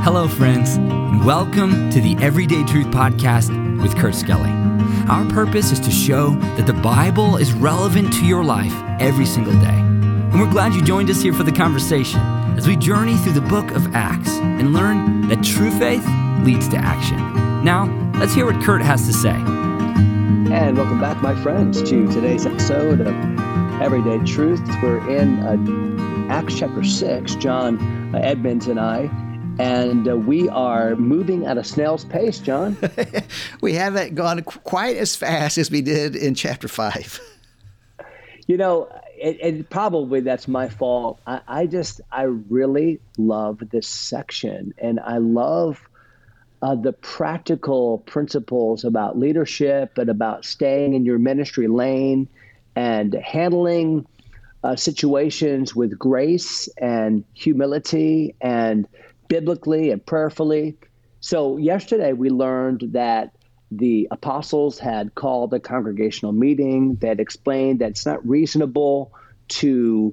Hello, friends, and welcome to the Everyday Truth Podcast with Kurt Skelly. Our purpose is to show that the Bible is relevant to your life every single day. And we're glad you joined us here for the conversation as we journey through the book of Acts and learn that true faith leads to action. Now, let's hear what Kurt has to say. And welcome back, my friends, to today's episode of Everyday Truth. We're in Acts chapter 6, John Edmonds and I, and we are moving at a snail's pace, John. We haven't gone quite as fast as we did in chapter 5. You know, it probably that's my fault. I really love this section, and I love the practical principles about leadership and about staying in your ministry lane and handling situations with grace and humility and biblically and prayerfully. So yesterday we learned that the apostles had called a congregational meeting that explained that it's not reasonable to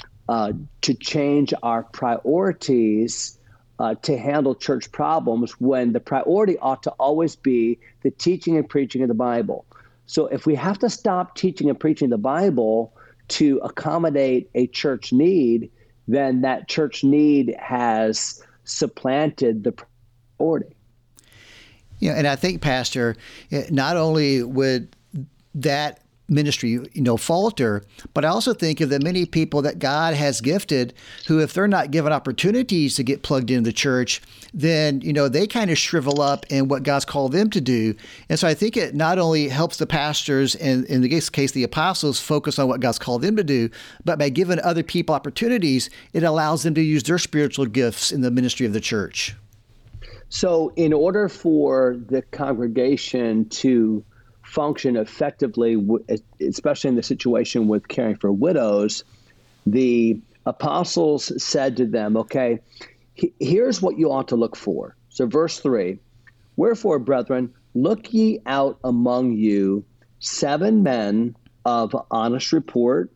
change our priorities to handle church problems when the priority ought to always be the teaching and preaching of the Bible. So if we have to stop teaching and preaching the Bible to accommodate a church need, then that church need has supplanted the priority. Yeah, and I think, Pastor, not only would that ministry, falter, but I also think of the many people that God has gifted who, if they're not given opportunities to get plugged into the church, then, they kind of shrivel up in what God's called them to do. And so I think it not only helps the pastors and, in this case, the apostles focus on what God's called them to do, but by giving other people opportunities, it allows them to use their spiritual gifts in the ministry of the church. So in order for the congregation to function effectively, especially in the situation with caring for widows, the apostles said to them, okay, here's what you ought to look for. So verse 3, wherefore, brethren, look ye out among you 7 men of honest report,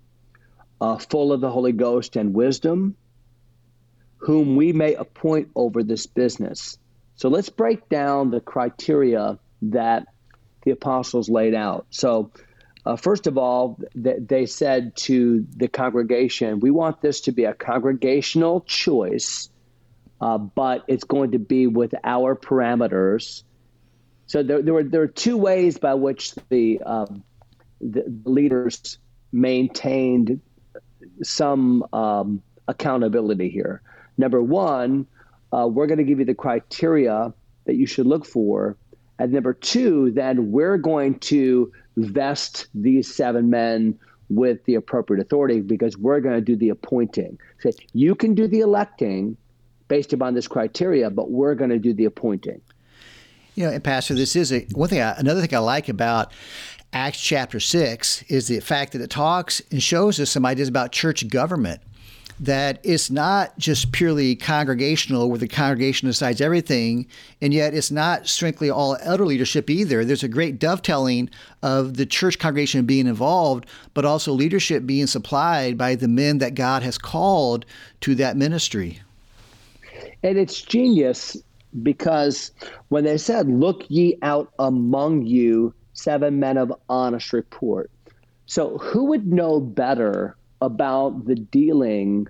full of the Holy Ghost and wisdom, whom we may appoint over this business. So let's break down the criteria that the apostles laid out. So first of all, they said to the congregation, we want this to be a congregational choice, but it's going to be with our parameters. So there were 2 ways by which the leaders maintained some accountability here. Number 1, we're going to give you the criteria that you should look for. And number 2, then we're going to vest these 7 men with the appropriate authority because we're going to do the appointing. So you can do the electing based upon this criteria, but we're going to do the appointing. And Pastor, this is another thing I like about Acts chapter 6 is the fact that it talks and shows us some ideas about church government. That it's not just purely congregational where the congregation decides everything, and yet it's not strictly all elder leadership either. There's a great dovetailing of the church congregation being involved, but also leadership being supplied by the men that God has called to that ministry. And it's genius because when they said, look ye out among you 7 men of honest report. So who would know better about the dealings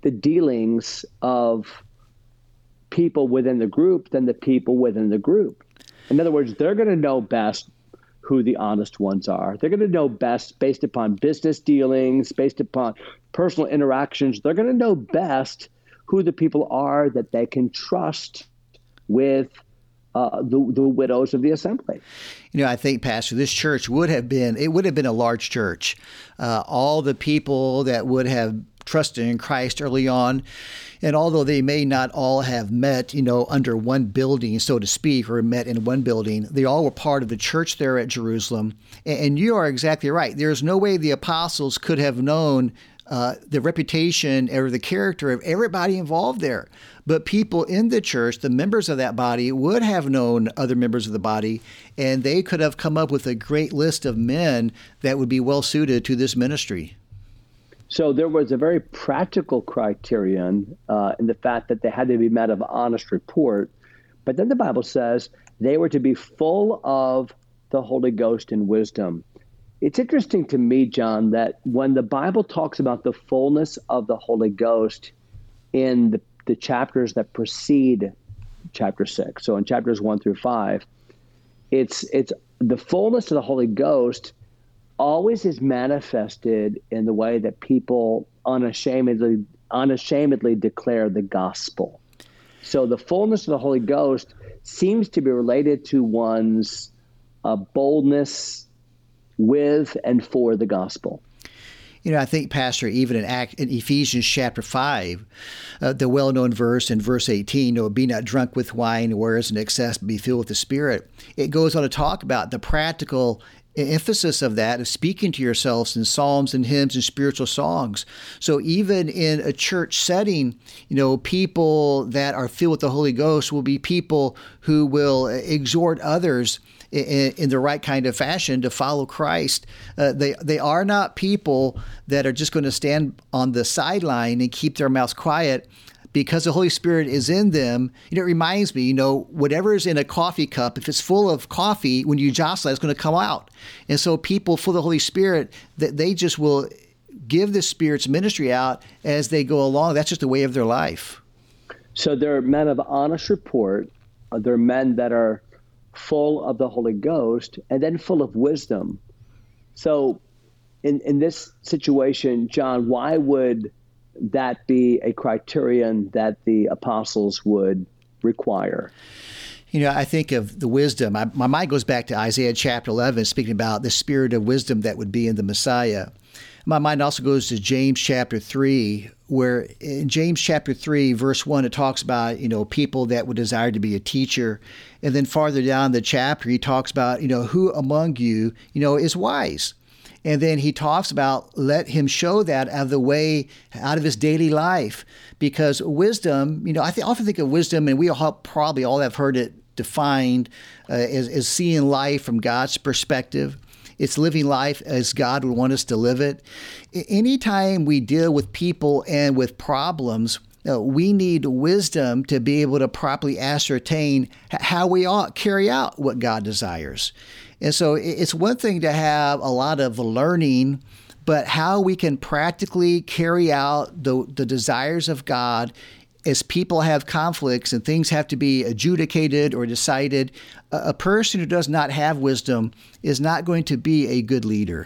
of people within the group than the people within the group? In other words, they're going to know best who the honest ones are. They're going to know best based upon business dealings, based upon personal interactions. They're going to know best who the people are that they can trust with the widows of the assembly. I think, Pastor, this church would have been a large church. All the people that would have trusted in Christ early on, and although they may not all have met, under one building, so to speak, or met in one building, they all were part of the church there at Jerusalem. And you are exactly right. There's no way the apostles could have known the reputation or the character of everybody involved there. But people in the church, the members of that body, would have known other members of the body, and they could have come up with a great list of men that would be well suited to this ministry. So there was a very practical criterion in the fact that they had to be men of honest report. But then the Bible says they were to be full of the Holy Ghost and wisdom. It's interesting to me, John, that when the Bible talks about the fullness of the Holy Ghost in the chapters that precede chapter 6, so in chapters 1 through 5, it's the fullness of the Holy Ghost always is manifested in the way that people unashamedly declare the gospel. So the fullness of the Holy Ghost seems to be related to one's boldness with and for the gospel. I think, Pastor, even in Ephesians chapter 5, the well-known verse in verse 18, be not drunk with wine, whereas in excess, be filled with the Spirit. It goes on to talk about the practical emphasis of that, of speaking to yourselves in psalms and hymns and spiritual songs. So even in a church setting, people that are filled with the Holy Ghost will be people who will exhort others in the right kind of fashion to follow Christ. They are not people that are just going to stand on the sideline and keep their mouths quiet. Because the Holy Spirit is in them, it reminds me, whatever is in a coffee cup, if it's full of coffee, when you jostle it, it's going to come out. And so people full of the Holy Spirit, they just will give the Spirit's ministry out as they go along. That's just the way of their life. So they're men of honest report. They're men that are full of the Holy Ghost and then full of wisdom. So in this situation, John, why would that be a criterion that the apostles would require? I think of the wisdom. My mind goes back to Isaiah chapter 11, speaking about the spirit of wisdom that would be in the Messiah. My mind also goes to James chapter 3, where in James chapter 3, verse 1, it talks about, people that would desire to be a teacher. And then farther down the chapter, he talks about, who among you, is wise. And then he talks about let him show that out of his daily life. Because wisdom, I often think of wisdom, and we probably all have heard it defined as seeing life from God's perspective. It's living life as God would want us to live it. Anytime we deal with people and with problems, we need wisdom to be able to properly ascertain how we ought carry out what God desires. And so it's one thing to have a lot of learning, but how we can practically carry out the desires of God as people have conflicts and things have to be adjudicated or decided. A person who does not have wisdom is not going to be a good leader.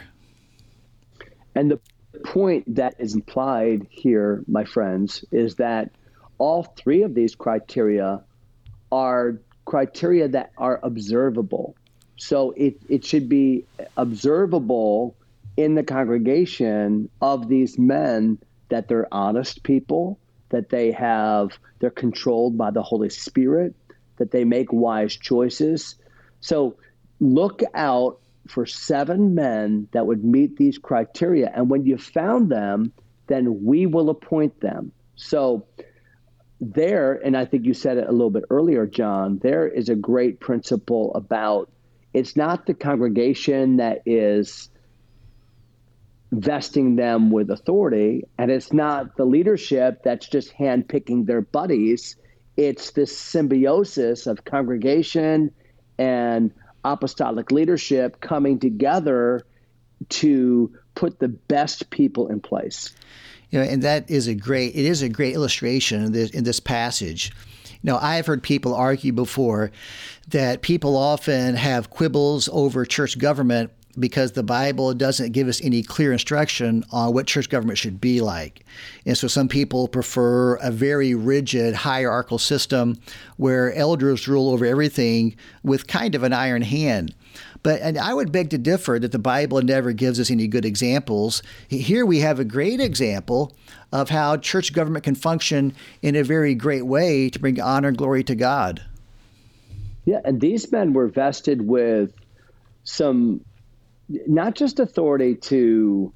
And the point that is implied here, my friends, is that all three of these criteria are criteria that are observable. So it should be observable in the congregation of these men that they're honest people, that they're controlled by the Holy Spirit, that they make wise choices. So look out for 7 men that would meet these criteria. And when you found them, then we will appoint them. So there, and I think you said it a little bit earlier, John, there is a great principle about it's not the congregation that is vesting them with authority, and it's not the leadership that's just handpicking their buddies. It's this symbiosis of congregation and apostolic leadership coming together to put the best people in place. And it is a great illustration in this passage. I have heard people argue before that people often have quibbles over church government because the Bible doesn't give us any clear instruction on what church government should be like. And so some people prefer a very rigid hierarchical system where elders rule over everything with kind of an iron hand. And I would beg to differ that the Bible never gives us any good examples. Here we have a great example of how church government can function in a very great way to bring honor and glory to God. Yeah, and these men were vested with some, not just authority to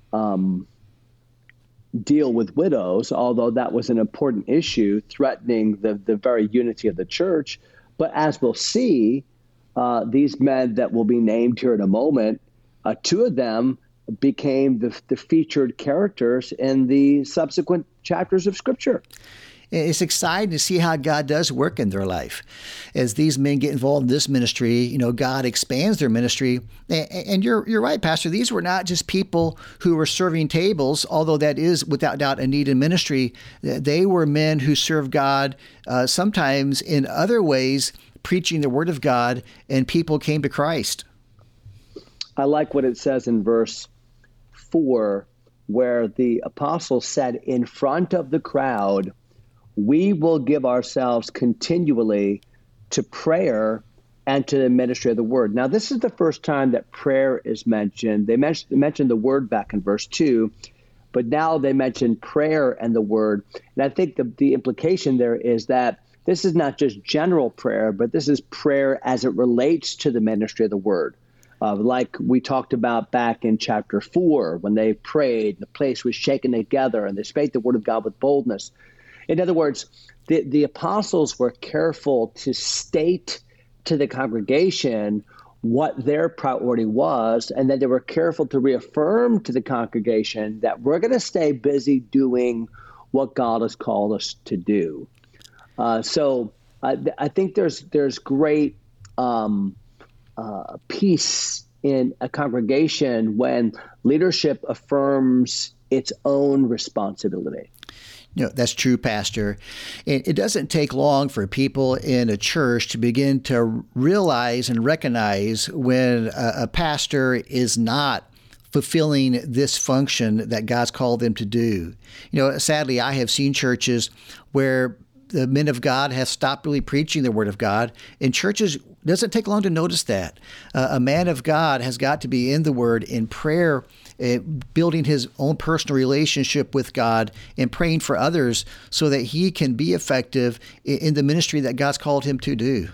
deal with widows, although that was an important issue threatening the very unity of the church, but as we'll see, these men that will be named here in a moment, 2 of them became the featured characters in the subsequent chapters of Scripture. It's exciting to see how God does work in their life. As these men get involved in this ministry, God expands their ministry. And you're right, Pastor. These were not just people who were serving tables, although that is without doubt a need in ministry. They were men who served God sometimes in other ways, preaching the Word of God, and people came to Christ. I like what it says in verse 4, where the apostles said in front of the crowd, "We will give ourselves continually to prayer and to the ministry of the word." Now, this is the first time that prayer is mentioned. They mentioned the word back in verse 2, but now they mention prayer and the word. And I think the implication there is that this is not just general prayer, but this is prayer as it relates to the ministry of the word. Like we talked about back in chapter 4, when they prayed, the place was shaken together, and they spake the word of God with boldness. In other words, the apostles were careful to state to the congregation what their priority was, and then they were careful to reaffirm to the congregation that we're going to stay busy doing what God has called us to do. So I think there's great peace in a congregation when leadership affirms its own responsibility. That's true, Pastor. It doesn't take long for people in a church to begin to realize and recognize when a pastor is not fulfilling this function that God's called them to do. Sadly, I have seen churches where the men of God have stopped really preaching the Word of God. In churches, it doesn't take long to notice that. A man of God has got to be in the Word, in prayer, building his own personal relationship with God and praying for others so that he can be effective in the ministry that God's called him to do.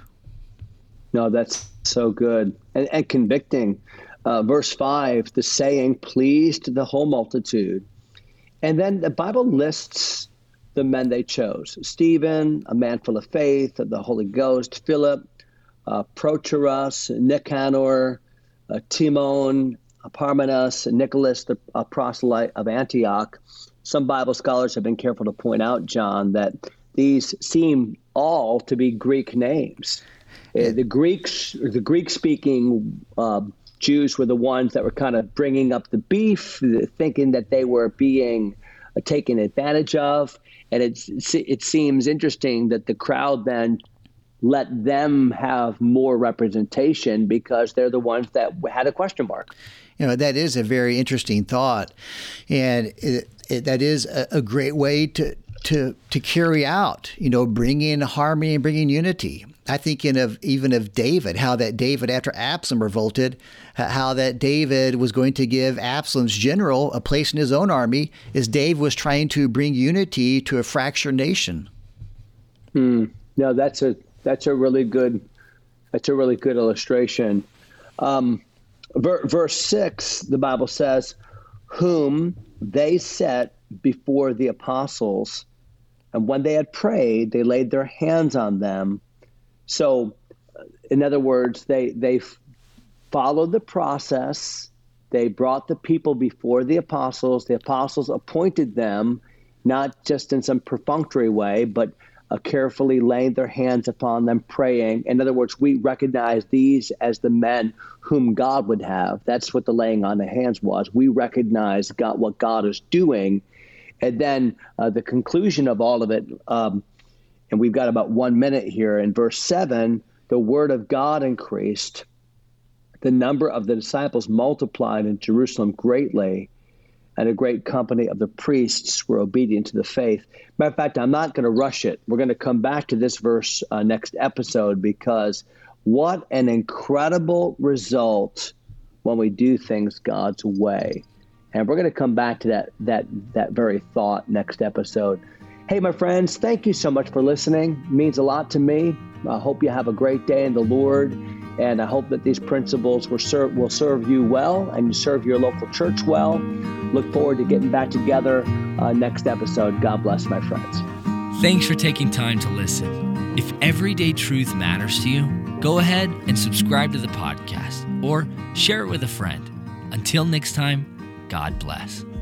No, that's so good and convicting. Verse 5, the saying pleased the whole multitude. And then the Bible lists the men they chose. Stephen, a man full of faith, of the Holy Ghost, Philip, Prochorus, Nicanor, Timon, Parmenas, Nicholas, the proselyte of Antioch. Some Bible scholars have been careful to point out, John, that these seem all to be Greek names. The Greek-speaking Jews were the ones that were kind of bringing up the beef, thinking that they were being taken advantage of. And it seems interesting that the crowd then let them have more representation because they're the ones that had a question mark. That is a very interesting thought. And that is a great way to carry out, bringing harmony and bringing unity. I think even of David, how that David, after Absalom revolted, how that David was going to give Absalom's general a place in his own army as David was trying to bring unity to a fractured nation. No, that's a really good illustration. Verse 6, the Bible says, whom they set before the apostles, and when they had prayed, they laid their hands on them. So, in other words, they followed the process. They brought the people before the apostles. The apostles appointed them, not just in some perfunctory way, but carefully laying their hands upon them, praying. In other words, we recognize these as the men whom God would have. That's what the laying on the hands was. We recognize what God is doing. And then the conclusion of all of it, and we've got about 1 minute here, in verse 7, the word of God increased. The number of the disciples multiplied in Jerusalem greatly, and a great company of the priests were obedient to the faith. Matter of fact, I'm not going to rush it. We're going to come back to this verse next episode, because what an incredible result when we do things God's way. And we're going to come back to that very thought next episode. Hey, my friends, thank you so much for listening. It means a lot to me. I hope you have a great day in the Lord, and I hope that these principles will serve you well and you serve your local church well. Look forward to getting back together next episode. God bless, my friends. Thanks for taking time to listen. If everyday truth matters to you, go ahead and subscribe to the podcast or share it with a friend. Until next time, God bless.